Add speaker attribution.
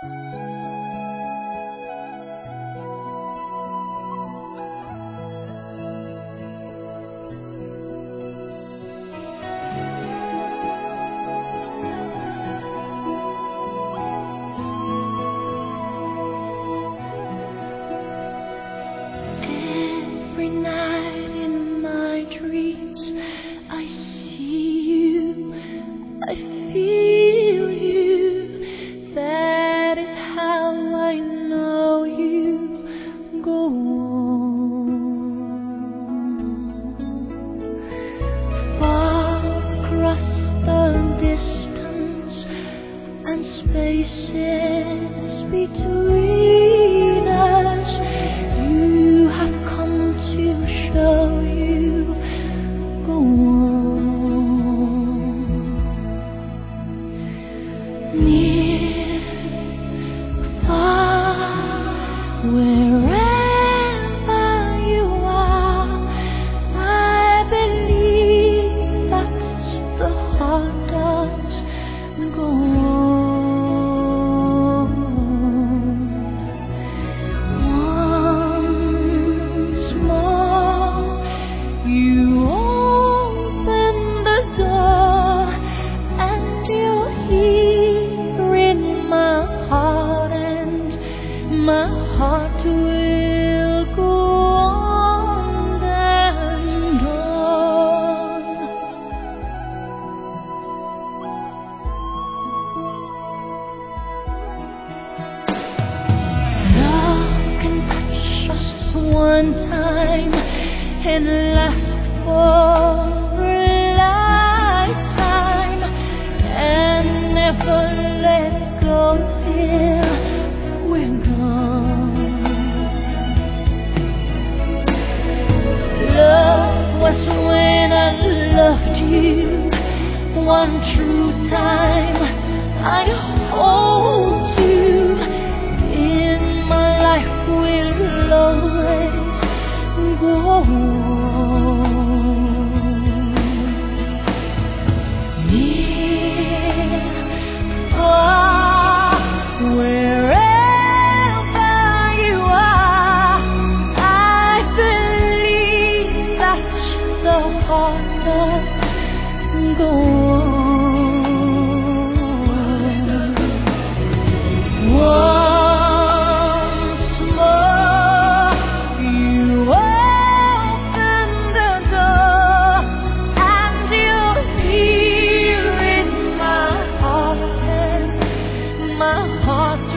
Speaker 1: Every night in my dreams I see you, I feel you. That is how I know you. Go on. Far across the distance and spaces between us, you have come to show you. Go on. Near, far, wherever you are, I believe that's the heart does. Go on. Once more, you open the door, and you're here in my heart, and my heart will go on and on. Love can touch us one time and last for a lifetime, and never let go till we're gone. Love was when I loved you one true time. I hold you in my life, will always go on. Near, far, wherever you are, I believe that's the heart does. Go on. Once more, you open the door, and you're here in my heart, and my heart